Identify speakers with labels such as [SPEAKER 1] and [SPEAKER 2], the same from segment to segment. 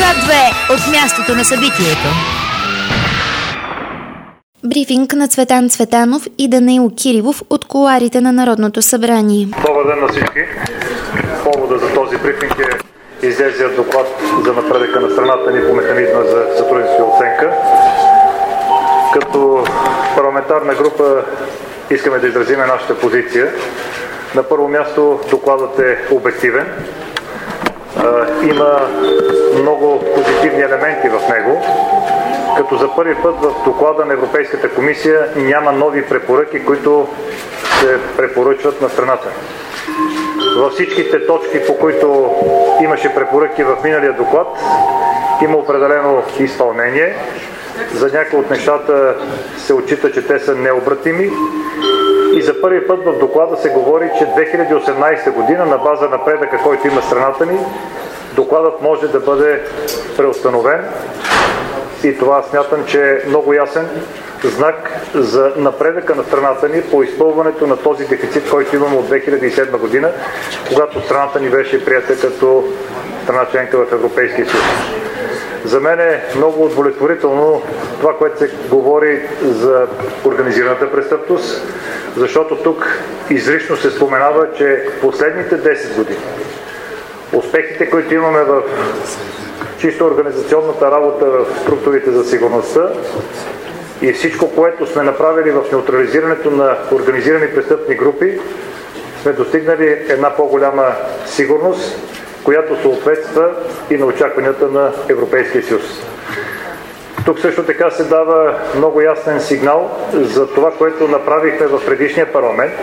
[SPEAKER 1] К2 от мястото на събитието.
[SPEAKER 2] Брифинг на Цветан Цветанов и Данаил Кирилов от кулоарите на Народното събрание.
[SPEAKER 3] Добър ден на всички. Повода за този брифинг е излезлият доклад за напредъка на страната ни по механизма за сътрудничество и оценка. Като парламентарна група искаме да изразим нашата позиция. На първо място докладът е обективен. Има много позитивни елементи в него, като за първи път в доклада на Европейската комисия няма нови препоръки, които се препоръчват на страната. Във всичките точки, по които имаше препоръки в миналия доклад, има определено изпълнение. За някои от нещата се отчита, че те са необратими. И за първи път в доклада се говори, че 2018 година на база напредъка, който има страната ни, докладът може да бъде преустановен. И това смятам, че е много ясен знак за напредъка на страната ни по изпълването на този дефицит, който имаме от 2007 година, когато страната ни беше приета като страна членка в Европейския съюз. За мен е много удовлетворително това, което се говори за организираната престъпност, защото тук изрично се споменава, че последните 10 години успехите, които имаме в чисто организационната работа в структурите за сигурността и всичко, което сме направили в неутрализирането на организирани престъпни групи, сме достигнали една по-голяма сигурност, която съответства и на очакванията на Европейския съюз. Тук също така се дава много ясен сигнал за това, което направихме в предишния парламент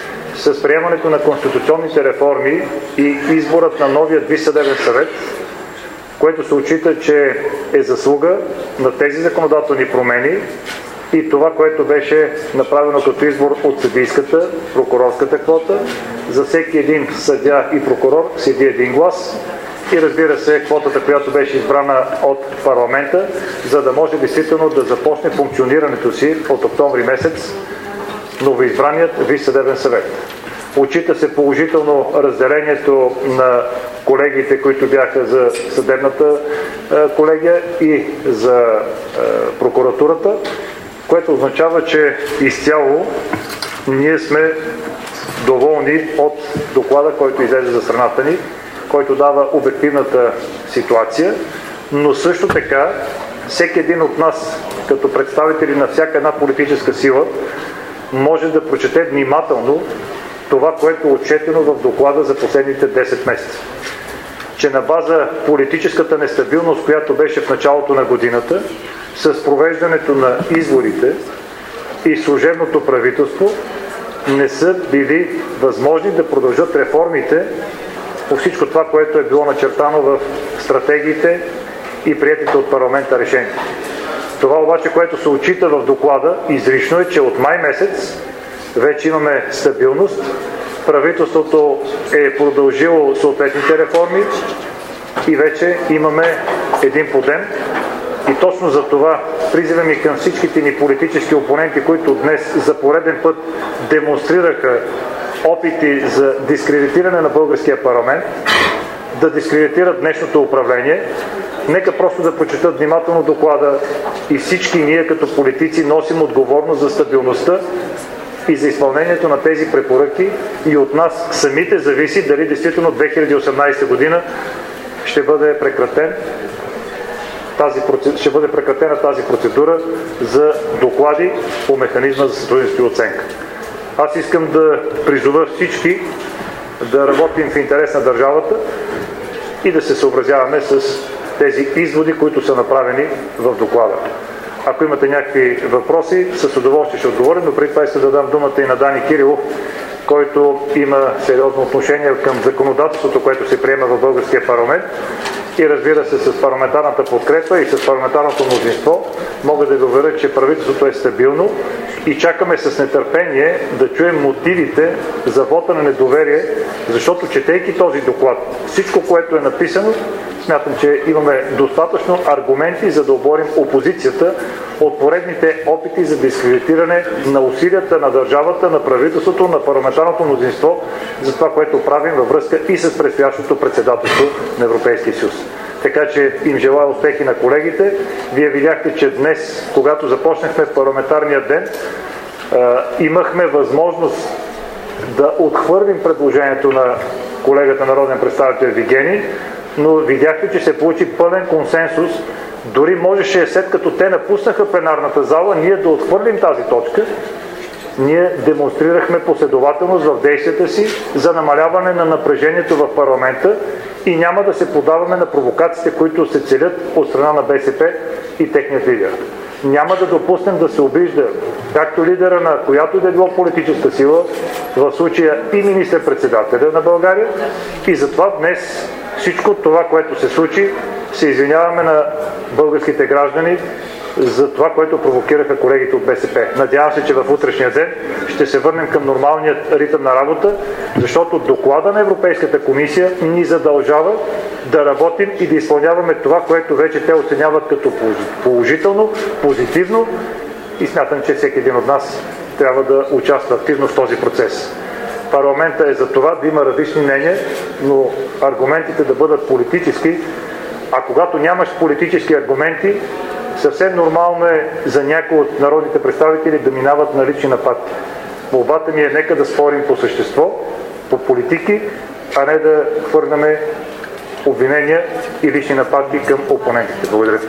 [SPEAKER 3] с приемането на конституционните реформи и изборът на новия Висш съдебен съвет, което се отчита, че е заслуга на тези законодателни промени и това, което беше направено като избор от съдийската, прокурорската квота. За всеки един съдия и прокурор седи един глас и разбира се квотата, която беше избрана от парламента, за да може действително да започне функционирането си от октомври месец новоизбраният Висш съдебен съвет. Отчита се положително разделението на колегите, които бяха за съдебната колегия и за прокуратурата, което означава, че изцяло ние сме доволни от доклада, който излезе за страната ни, който дава обективната ситуация, но също така всеки един от нас, като представители на всяка една политическа сила, може да прочете внимателно това, което е отчетено в доклада за последните 10 месеца. Че на база политическата нестабилност, която беше в началото на годината, с провеждането на изборите и служебното правителство, не са били възможни да продължат реформите по всичко това, което е било начертано в стратегиите и приетите от парламента решения. Това обаче, което се отчита в доклада, изрично е, че от май месец вече имаме стабилност, правителството е продължило съответните реформи и вече имаме един подем. И точно за това призивам ми към всичките ни политически опоненти, които днес за пореден път демонстрираха опити за дискредитиране на българския парламент, да дискредитират днешното управление. Нека просто да прочетат внимателно доклада и всички ние като политици носим отговорност за стабилността и за изпълнението на тези препоръки и от нас самите зависи дали действително 2018 година ще бъде прекратена тази процедура за доклади по механизма за сътрудничество и оценка. Аз искам да призова всички да работим в интерес на държавата и да се съобразяваме с тези изводи, които са направени в доклада. Ако имате някакви въпроси, с удоволствие ще отговоря, но преди това искам да дам думата и на Дани Кирилов, който има сериозно отношение към законодателството, което се приема в българския парламент и разбира се с парламентарната подкрепа и с парламентарното мнозинство мога да ви уверя, че правителството е стабилно и чакаме с нетърпение да чуем мотивите за вота на недоверие, защото четейки този доклад, всичко, което е написано, смятам, че имаме достатъчно аргументи, за да оборим опозицията от поредните опити за дискредитиране на усилията на държавата, на правителството, на парламентарното мнозинство за това, което правим във връзка и с предстоящото председателство на Европейския съюз. Така че им желая успехи на колегите. Вие видяхте, че днес, когато започнахме парламентарния ден, имахме възможност да отхвърлим предложението на колегата народен представител Вигенин, но видяхте, че се получи пълен консенсус. Дори можеше, след като те напуснаха пленарната зала, ние да отхвърлим тази точка. Ние демонстрирахме последователност в действията си за намаляване на напрежението в парламента и няма да се подаваме на провокациите, които се целят от страна на БСП и техният лидер. Няма да допуснем да се обижда както лидера на която и да било политическа сила, в случая и министър-председателя на България, и затова днес всичко това, което се случи, се извиняваме на българските граждани за това, което провокираха колегите от БСП. Надявам се, че в утрешния ден ще се върнем към нормалният ритъм на работа, защото доклада на Европейската комисия ни задължава да работим и да изпълняваме това, което вече те оценяват като положително, позитивно, и смятам, че всеки един от нас трябва да участва активно в този процес. Парламента е за това да има различни мнения, но аргументите да бъдат политически, а когато нямаш политически аргументи, съвсем нормално е за някои от народните представители да минават на лични нападки. Молбата ми е нека да спорим по същество, по политики, а не да хвърляме обвинения и лични нападки към опонентите. Благодаря.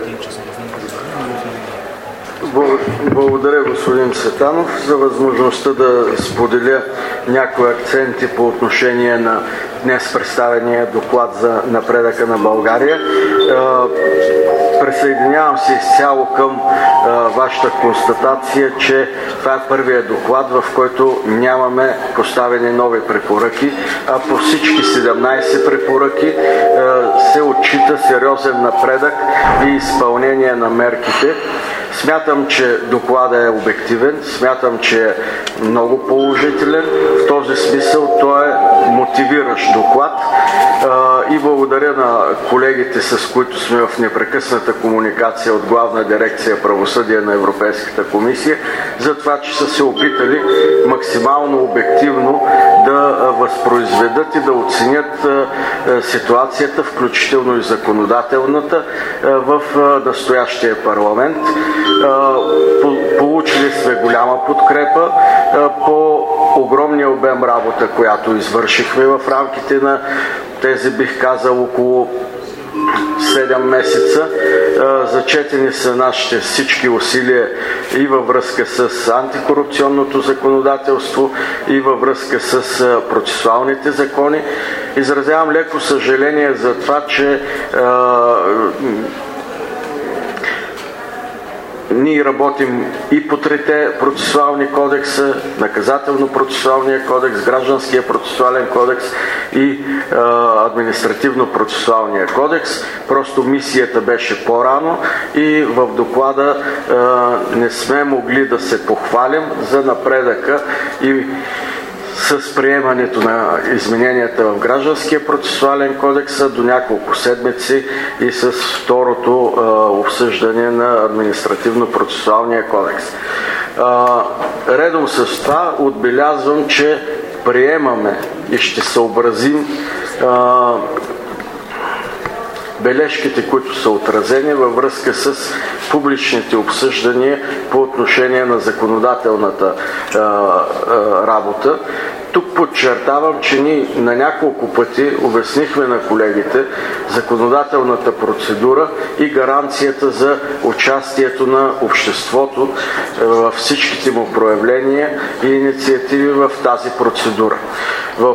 [SPEAKER 4] Благодаря, господин Цветанов, за възможността да споделя някои акценти по отношение на днес представения доклад за напредъка на България. Присъединявам се изцяло към вашата констатация, че това е първият доклад, в който нямаме поставени нови препоръки, а по всички 17 препоръки се отчита сериозен напредък и изпълнение на мерките. Смятам, че докладът е обективен, смятам, че е много положителен. В този смисъл той е мотивиращ доклад и благодаря на колегите, с които сме в непрекъсната комуникация от Главна дирекция правосъдие на Европейската комисия, за това, че са се опитали максимално обективно да възпроизведат и да оценят ситуацията, включително и законодателната, в настоящия парламент. Получили сме голяма подкрепа по огромния обем работа, която извършихме в рамките на тези, бих казал, около 7 месеца. Зачетени са нашите всички усилия и във връзка с антикорупционното законодателство, и във връзка с процесуалните закони. Изразявам леко съжаление за това, че ние работим и по трите процесуални кодекса, наказателно-процесуалния кодекс, гражданския процесуален кодекс и административно-процесуалния кодекс. Просто мисията беше по-рано и в доклада не сме могли да се похвалим за напредъка и с приемането на измененията в Гражданския процесуален кодекс до няколко седмици и с второто обсъждане на Административно-процесуалния кодекс. Редом с това отбелязвам, че приемаме и ще съобразим бележките, които са отразени във връзка с публичните обсъждания по отношение на законодателната работа. Тук подчертавам, че ние на няколко пъти обяснихме на колегите законодателната процедура и гаранцията за участието на обществото във всичките му проявления и инициативи в тази процедура. В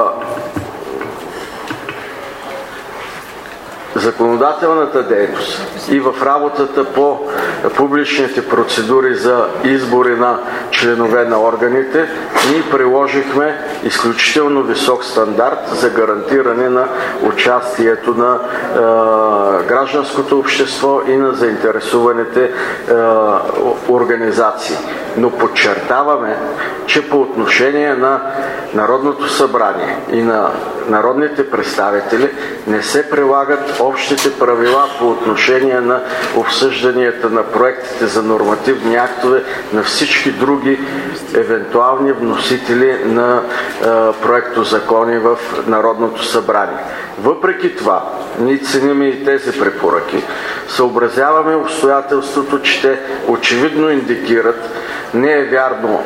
[SPEAKER 4] законодателната дейност и в работата по публичните процедури за избори на членове на органите, ние приложихме изключително висок стандарт за гарантиране на участието на гражданското общество и на заинтересуваните организации. Но подчертаваме, че по отношение на Народното събрание и на народните представители не се прилагат общите правила по отношение на обсъжданията на проектите за нормативни актове на всички други евентуални вносители на проектозакони в Народното събрание. Въпреки това, ние ценим и тези препоръки, съобразяваме обстоятелството, че те очевидно индикират, не е вярно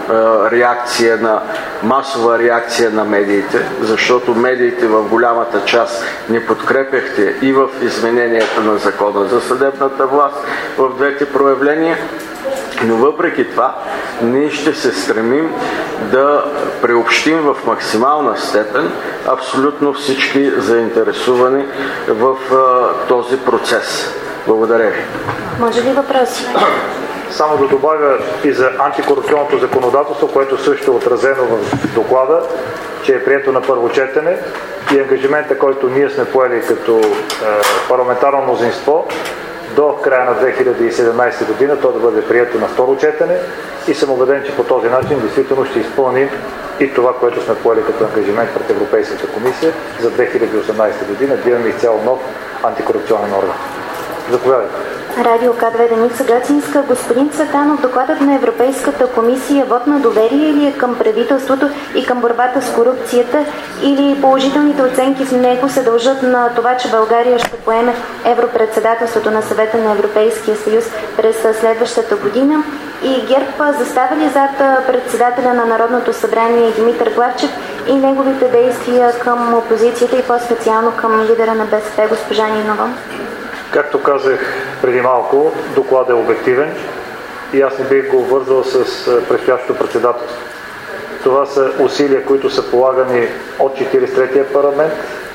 [SPEAKER 4] масова реакция на медиите, защото медиите в голямата част не подкрепяхте и в измененията на Закона за съдебната власт в двете проявления, но въпреки това ние ще се стремим да приобщим в максимална степен абсолютно всички заинтересувани в този процес. Благодаря ви.
[SPEAKER 2] Може ли въпроси?
[SPEAKER 3] Само да добавя и за антикорупционното законодателство, което също е отразено в доклада, че е прието на първо четене и ангажимента, който ние сме поели като парламентарно мнозинство до края на 2017 година, то да бъде прието на второ четене и съм убеден, че по този начин действително ще изпълним и това, което сме поели като ангажимент пред Европейската комисия за 2018 година, да имаме изцяло нов антикорупционен орган. Заповядайте.
[SPEAKER 2] Радио К2 Деница Гацинска. Господин Цветанов, докладът на Европейската комисия вод на доверие ли е към правителството и към борбата с корупцията, или положителните оценки в него се дължат на това, че България ще поеме европредседателството на Съвета на Европейския съюз през следващата година? И ГЕРБ застава ли зад председателя на Народното събрание Димитър Главчев и неговите действия към опозицията и по-специално към лидера на БСП госпожа Нинова?
[SPEAKER 3] Както казах преди малко, докладът е обективен и аз не бих го вързал с предстоящото председателство. Това са усилия, които са полагани от 43-я парламент,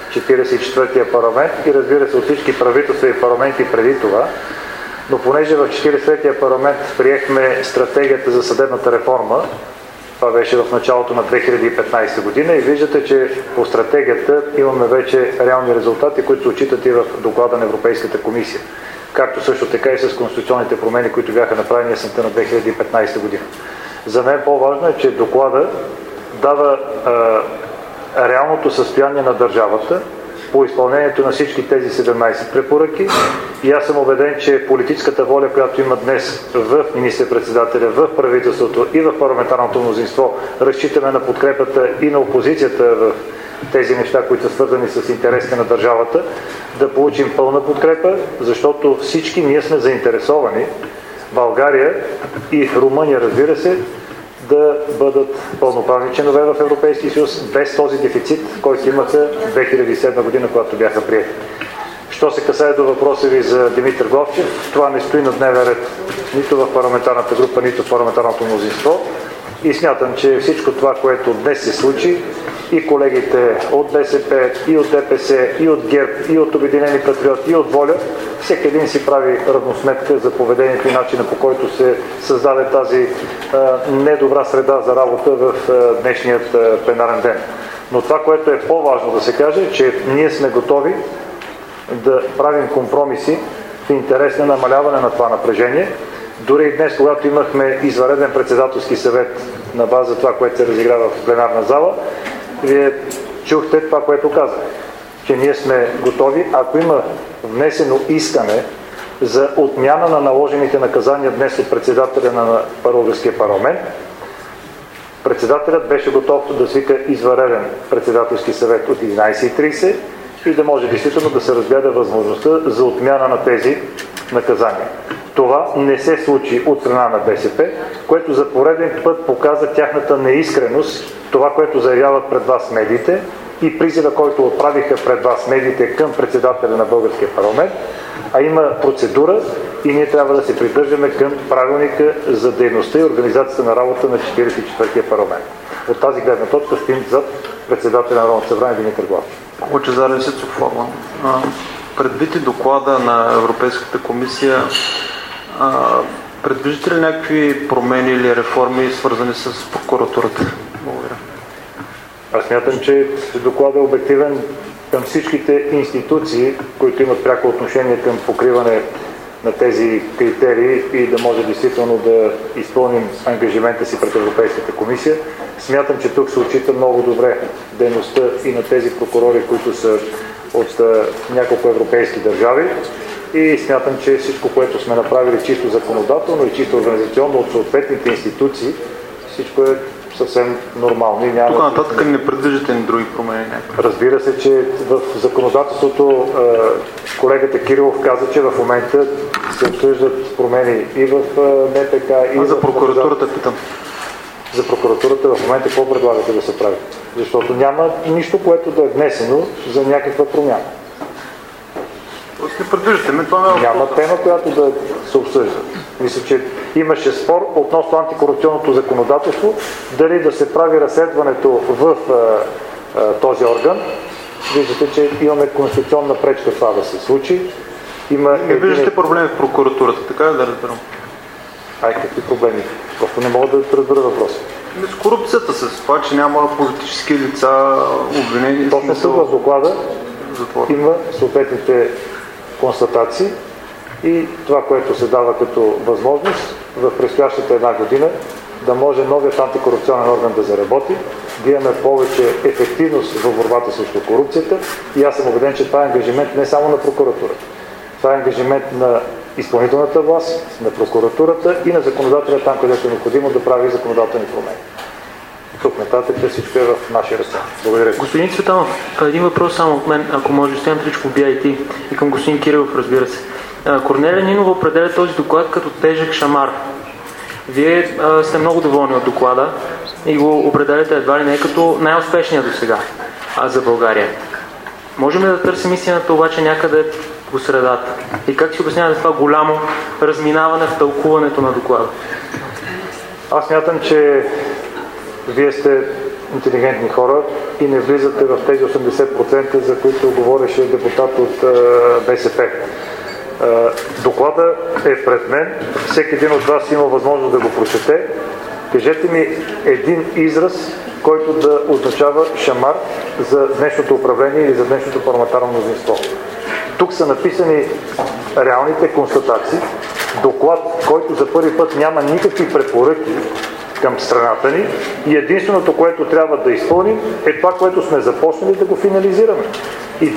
[SPEAKER 3] 44-я парламент и разбира се от всички правителства и парламенти преди това. Но понеже в 43-я парламент приехме стратегията за съдебната реформа, това беше в началото на 2015 година и виждате, че по стратегията имаме вече реални резултати, които се отчитат и в доклада на Европейската комисия. Както също така и с конституционните промени, които бяха направени есента на 2015 година. За мен по-важно е, че доклада дава реалното състояние на държавата по изпълнението на всички тези 17 препоръки и аз съм убеден, че политическата воля, която има днес в министър-председателя, в правителството и в парламентарното мнозинство, разчитаме на подкрепата и на опозицията в тези неща, които са свързани с интересите на държавата, да получим пълна подкрепа, защото всички ние сме заинтересовани България и Румъния, разбира се, да бъдат пълноправни членове в Европейския съюз без този дефицит, който имаха 2007 година, когато бяха приети. Що се касае до въпроса ви за Димитър Главчев, това не стои на дневен ред нито в парламентарната група, нито в парламентарното мнозинство и смятам, че всичко това, което днес се случи, и колегите от БСП, и от ДПС, и от ГЕРБ, и от Обединени патриоти, и от Воля, всеки един си прави равносметка за поведението и начина, по който се създаде тази недобра среда за работа в днешният пленарен ден. Но това, което е по-важно да се каже, е, че ние сме готови да правим компромиси в интерес на намаляване на това напрежение. Дори и днес, когато имахме извънреден председателски съвет на база това, което се разиграва в пленарна зала, вие чухте това, което казах, че ние сме готови, ако има внесено искане за отмяна на наложените наказания днес от председателя на Българския парламент, председателят беше готов да свика извънреден председателски съвет от 11:30 и да може действително да се разгледа възможността за отмяна на тези наказания. Това не се случи от страна на БСП, което за пореден път показа тяхната неискреност, това, което заявяват пред вас медиите и призива, който отправиха пред вас медиите към председателя на Българския парламент, а има процедура и ние трябва да се придържаме към правилника за дейността и организацията на работа на 44-я парламент. От тази гледна точка стоим за председателя на Народното събрание Димитър Главчев.
[SPEAKER 5] Лъчезар Лисицов, предвид и доклада на Европейската комисия, предвиждате ли някакви промени или реформи, свързани с прокуратурата? Благодаря.
[SPEAKER 3] Аз смятам, че докладът е обективен към всичките институции, които имат пряко отношение към покриване на тези критерии и да може действително да изпълним ангажимента си пред Европейската комисия. Смятам, че тук се отчита много добре дейността и на тези прокурори, които са от няколко европейски държави, и смятам, че всичко, което сме направили чисто законодателно и чисто организационно от съответните институции, всичко е съвсем нормално. И няма...
[SPEAKER 5] Тук нататък не предвиждате ни други промени?
[SPEAKER 3] Разбира се, че в законодателството колегата Кирилов каза, че в момента се обсъждат промени и в НПК, и
[SPEAKER 5] за прокуратурата питам.
[SPEAKER 3] За прокуратурата в момента какво предлагате да се прави? Защото няма нищо, което да е внесено за някаква промяна.
[SPEAKER 5] Не предвиждате ми, това
[SPEAKER 3] няма тема, която да се обсъжда. Мисля, че имаше спор относно антикорупционното законодателство, дали да се прави разследването в този орган. Виждате, че имаме конституционна пречка това да се случи.
[SPEAKER 5] Не виждате проблеми в прокуратурата, така да разберам?
[SPEAKER 3] Какви проблеми? Просто не мога да разбера въпроса.
[SPEAKER 5] С корупцията, с това, че няма политически лица, обвинени...
[SPEAKER 3] Точно тук в доклада има съответните констатации и това, което се дава като възможност в предстоящата една година да може новият антикорупционен орган да заработи, да имаме повече ефективност в борбата срещу корупцията, и аз съм убеден, че това е ангажимент не само на прокуратурата. Това е ангажимент на изпълнителната власт, на прокуратурата и на законодателя там, където е необходимо да прави законодателни промени. Тук нататък всичко е в нашия ръце. Благодаря.
[SPEAKER 6] Господин Цветанов, един въпрос само от мен, ако може, Стоян Тричков, BIT, и към господин Кирилов, разбира се. Корнелия Нинова определя този доклад като тежък шамар. Вие сте много доволни от доклада и го определяте едва ли не като най-успешния до сега за България. Можем ли да търсим истината обаче някъде по средата? И как си обяснявате това голямо разминаване в тълкуването на доклада?
[SPEAKER 3] Аз смятам, че вие сте интелигентни хора и не влизате в тези 80%, за които говореше депутат от БСП. Доклада е пред мен. Всеки един от вас има възможност да го прочете. Кажете ми един израз, който да означава шамар за днешното управление или за днешното парламентарно мнозинство. Тук са написани реалните констатации. Доклад, който за първи път няма никакви препоръки към страната ни, и единственото, което трябва да изпълним, е това, което сме започнали, да го финализираме. И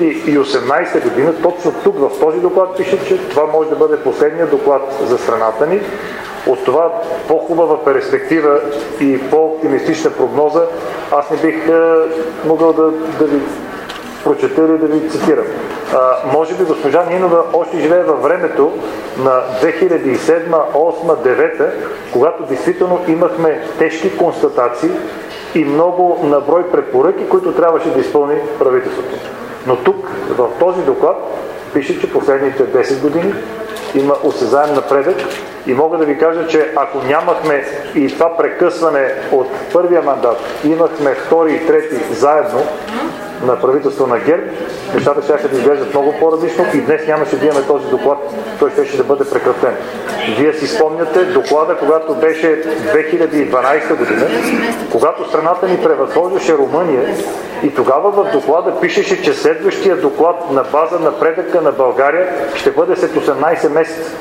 [SPEAKER 3] 2018 година, точно тук в този доклад пише, че това може да бъде последният доклад за страната ни. От това по-хубава перспектива и по-оптимистична прогноза аз не бих могъл да ви прочета или да ви цитирам. Може би госпожа Нинова още живее във времето на 2007, 2008, 2009, когато действително имахме тежки констатации и много наброй препоръки, които трябваше да изпълни правителството. Но тук, в този доклад, пише, че последните 10 години има осезаем напредък, и мога да ви кажа, че ако нямахме и това прекъсване от първия мандат, имахме втори и трети заедно на правителство на ГЕРБ, нещата ще да изглеждат много по-различно и днес нямаше да имаме този доклад, той ще да бъде прекратен. Вие си спомняте доклада, когато беше 2012 година, когато страната ни превъзхождаше Румъния, и тогава в доклада пишеше, че следващия доклад на база напредъка на България ще бъде след 18 месеца.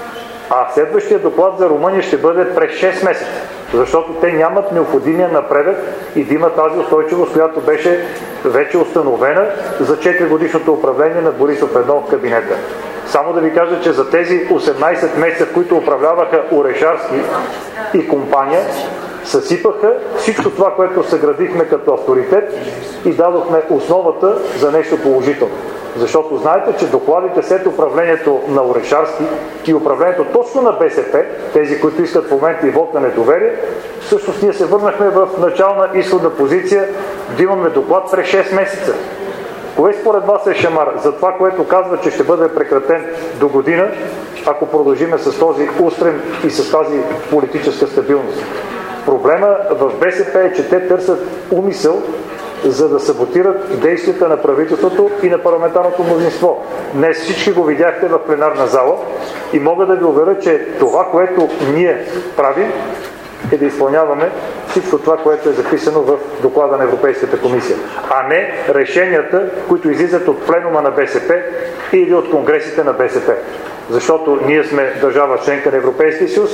[SPEAKER 3] А следващия доклад за Румъния ще бъде през 6 месеца, защото те нямат необходимия напредък и да има тази устойчивост, която беше вече установена за 4-годишното управление на Борисов 1 от кабинета. Само да ви кажа, че за тези 18 месеца, в които управляваха Орешарски и компания, съсипаха всичко това, което съградихме като авторитет, и дадохме основата за нещо положително. Защото знаете, че докладите след управлението на Орешарски и управлението точно на БСП, тези, които искат в момента и вот на недоверие, всъщност ние се върнахме в начална изходна позиция да имаме доклад през 6 месеца. Кое според вас е шамар? За това, което казва, че ще бъде прекратен до година, ако продължиме с този устрем и с тази политическа стабилност. Проблема в БСП е, че те търсят умисъл, за да саботират действията на правителството и на парламентарното мнозинство. Днес всички го видяхте в пленарна зала и мога да ви уверя, че това, което ние правим, е да изпълняваме всичко това, което е записано в доклада на Европейската комисия, а не решенията, които излизат от пленума на БСП или от конгресите на БСП. Защото ние сме държава членка на Европейския съюз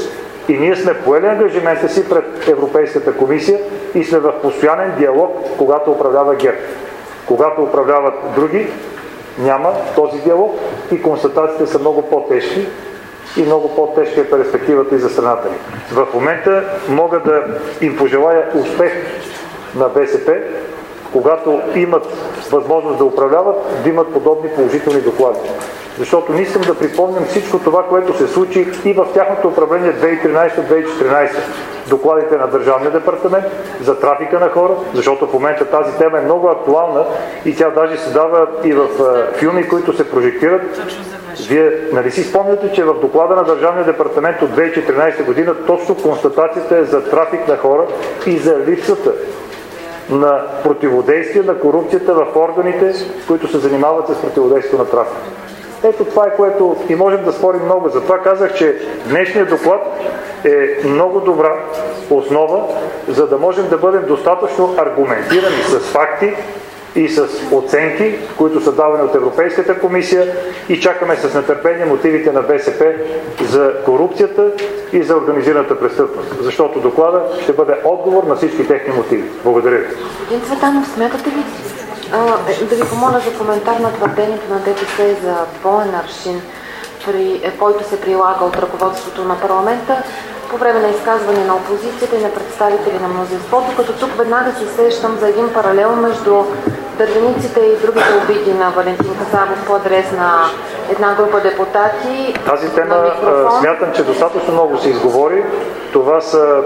[SPEAKER 3] И ние сме поели ангажимента си пред Европейската комисия и сме в постоянен диалог, когато управлява ГЕРБ. Когато управляват други, няма този диалог и констатациите са много по-тежки и много по-тежка е перспективата и за страната ни. В момента мога да им пожелая успех на БСП, когато имат възможност да управляват, да имат подобни положителни доклади. Защото не искам да припомням всичко това, което се случи и в тяхното управление 2013-2014. Докладите на Държавния департамент за трафика на хора, защото в момента тази тема е много актуална и тя даже се дава и в филми, които се прожектират. Вие нали си спомняте, че в доклада на Държавния департамент от 2014 година точно констатацията е за трафик на хора и за липсата на противодействие на корупцията в органите, които се занимават с противодействието на трафика. Ето това е, което и можем да спорим много. Затова казах, че днешният доклад е много добра основа, за да можем да бъдем достатъчно аргументирани с факти и с оценки, които са давани от Европейската комисия, и чакаме с нетърпение мотивите на БСП за корупцията и за организираната престъпност. Защото доклада ще бъде отговор на всички техни мотиви. Благодаря ви.
[SPEAKER 2] Господин Цветанов, смятате ли да ви помоля за коментар на твърдението на ДПС за двоен аршин, който се прилага от ръководството на парламента по време на изказване на опозицията и на представители на мнозинството, като тук веднага се сещам за един паралел между държаниците и другите обиди на Валентин Касабов по адрес на една група депутати.
[SPEAKER 3] Тази тема смятам, че достатъчно много се изговори. Това са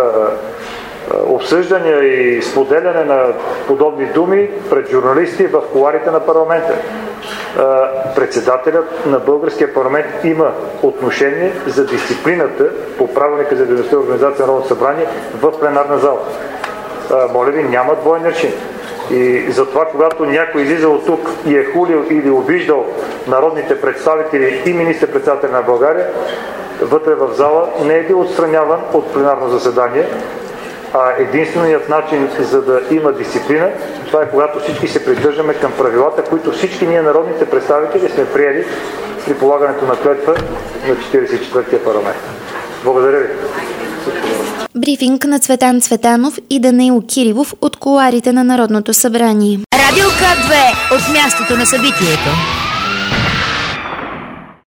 [SPEAKER 3] обсъждания и споделяне на подобни думи пред журналисти в кулоарите на парламента. Председателят на българския парламент има отношение за дисциплината по правилника за дейността и организация на Народното събрание в пленарна зала. Моля ви, няма двоен аршин. И затова, когато някой излиза от тук и е хулил или обиждал народните представители и министър-председателя на България, вътре в зала не е бил отстраняван от пленарно заседание, а единственият начин за да има дисциплина, това е когато всички се придържаме към правилата, които всички ние народните представители сме приели при полагането на клетва на 44-тия парламент. Благодаря ви.
[SPEAKER 7] Брифинг на Цветан Цветанов и Данаил Кирилов от кулоарите на Народното събрание.
[SPEAKER 1] Радио К2 от мястото на събитието.